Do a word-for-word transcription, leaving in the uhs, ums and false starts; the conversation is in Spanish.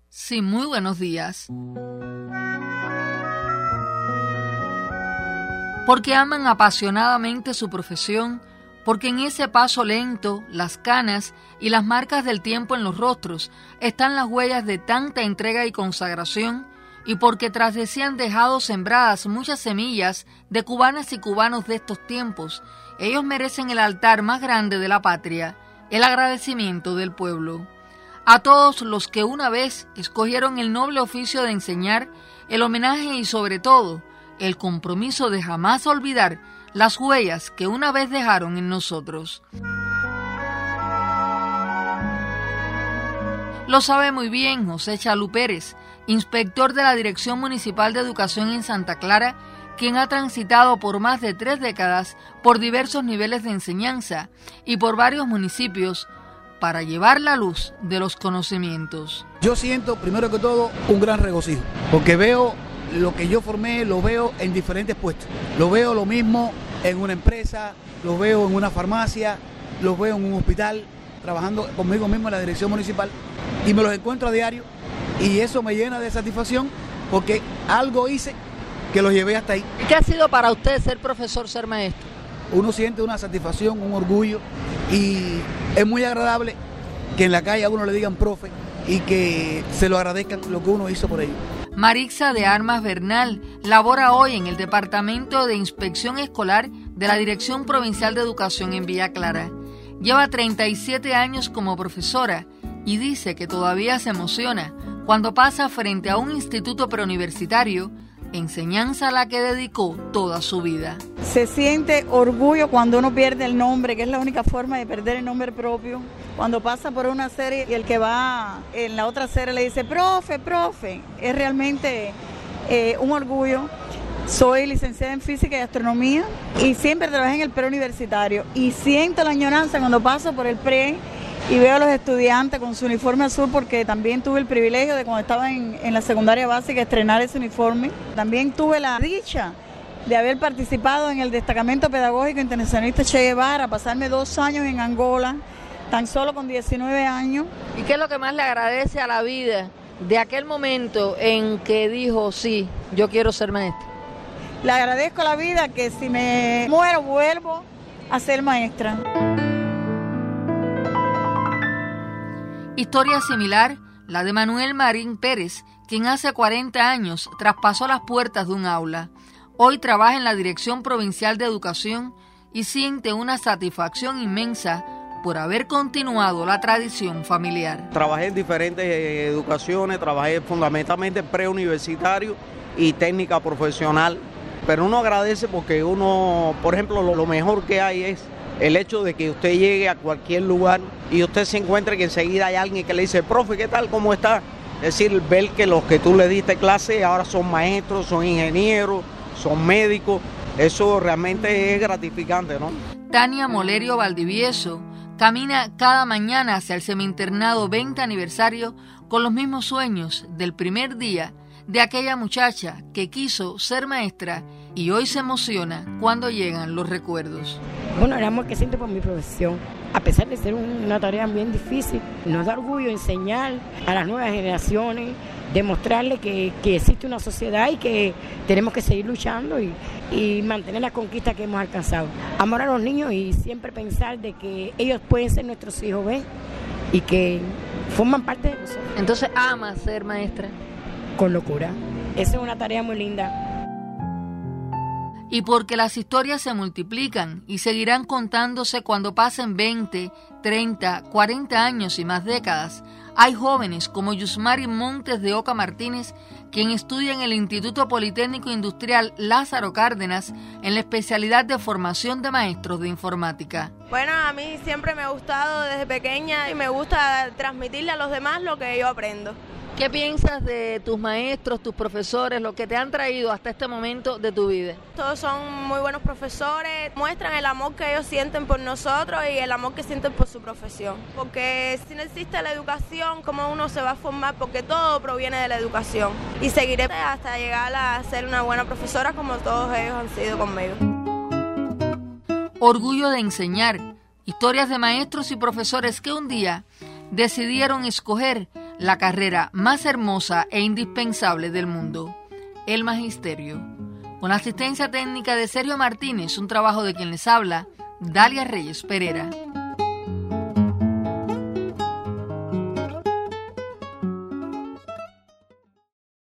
Sí, muy buenos días. Porque aman apasionadamente su profesión, porque en ese paso lento, las canas y las marcas del tiempo en los rostros están las huellas de tanta entrega y consagración, y porque tras de sí han dejado sembradas muchas semillas de cubanas y cubanos de estos tiempos, ellos merecen el altar más grande de la patria, el agradecimiento del pueblo. A todos los que una vez escogieron el noble oficio de enseñar, el homenaje y sobre todo, el compromiso de jamás olvidar las huellas que una vez dejaron en nosotros. Lo sabe muy bien José Chalú Pérez, inspector de la Dirección Municipal de Educación en Santa Clara, quien ha transitado por más de tres décadas por diversos niveles de enseñanza y por varios municipios para llevar la luz de los conocimientos. Yo siento, primero que todo, un gran regocijo, porque veo lo que yo formé, lo veo en diferentes puestos. Lo veo lo mismo en una empresa, lo veo en una farmacia, lo veo en un hospital, trabajando conmigo mismo en la dirección municipal, y me los encuentro a diario, y eso me llena de satisfacción, porque algo hice que los llevé hasta ahí. ¿Y qué ha sido para usted ser profesor, ser maestro? Uno siente una satisfacción, un orgullo, y es muy agradable que en la calle a uno le digan profe y que se lo agradezcan lo que uno hizo por ellos. Marixa de Armas Bernal labora hoy en el Departamento de Inspección Escolar de la Dirección Provincial de Educación en Villa Clara. Lleva treinta y siete años como profesora y dice que todavía se emociona cuando pasa frente a un instituto preuniversitario, enseñanza a la que dedicó toda su vida. Se siente orgullo cuando uno pierde el nombre, que es la única forma de perder el nombre propio. Cuando pasa por una serie y el que va en la otra serie le dice, profe, profe, es realmente eh, un orgullo. Soy licenciada en Física y Astronomía y siempre trabajé en el preuniversitario y siento la añoranza cuando paso por el pre y veo a los estudiantes con su uniforme azul, porque también tuve el privilegio de cuando estaba en, en la secundaria básica estrenar ese uniforme. También tuve la dicha de haber participado en el destacamento pedagógico internacionalista Che Guevara, pasarme dos años en Angola, tan solo con diecinueve años. ¿Y qué es lo que más le agradece a la vida de aquel momento en que dijo, sí, yo quiero ser maestra? Le agradezco a la vida que si me muero vuelvo a ser maestra. Historia similar, la de Manuel Marín Pérez, quien hace cuarenta años traspasó las puertas de un aula. Hoy trabaja en la Dirección Provincial de Educación y siente una satisfacción inmensa por haber continuado la tradición familiar. Trabajé en diferentes educaciones, trabajé fundamentalmente preuniversitario y técnica profesional, pero uno agradece porque uno, por ejemplo, lo, lo mejor que hay es el hecho de que usted llegue a cualquier lugar y usted se encuentre que enseguida hay alguien que le dice, profe, ¿qué tal? ¿Cómo está? Es decir, ver que los que tú le diste clase ahora son maestros, son ingenieros, son médicos, eso realmente es gratificante, ¿no? Tania Molerio Valdivieso camina cada mañana hacia el semiinternado veinte aniversario con los mismos sueños del primer día de aquella muchacha que quiso ser maestra y hoy se emociona cuando llegan los recuerdos. Bueno, el amor que siento por mi profesión, a pesar de ser una tarea bien difícil, nos da orgullo enseñar a las nuevas generaciones, demostrarles que, que existe una sociedad y que tenemos que seguir luchando y, y mantener las conquistas que hemos alcanzado. Amor a los niños y siempre pensar de que ellos pueden ser nuestros hijos, ¿ves? Y que forman parte de nosotros. Entonces, ¿ama ser maestra? Con locura. Esa es una tarea muy linda. Y porque las historias se multiplican y seguirán contándose cuando pasen veinte, treinta, cuarenta años y más décadas, hay jóvenes como Yusmari Montes de Oca Martínez, quien estudia en el Instituto Politécnico Industrial Lázaro Cárdenas en la especialidad de formación de maestros de informática. Bueno, a mí siempre me ha gustado desde pequeña y me gusta transmitirle a los demás lo que yo aprendo. ¿Qué piensas de tus maestros, tus profesores, lo que te han traído hasta este momento de tu vida? Todos son muy buenos profesores, muestran el amor que ellos sienten por nosotros y el amor que sienten por su profesión. Porque si no existe la educación, ¿cómo uno se va a formar? Porque todo proviene de la educación. Y seguiré hasta llegar a ser una buena profesora como todos ellos han sido conmigo. Orgullo de enseñar, historias de maestros y profesores que un día decidieron escoger la carrera más hermosa e indispensable del mundo, el magisterio. Con la asistencia técnica de Sergio Martínez, un trabajo de quien les habla, Dalia Reyes Pereira.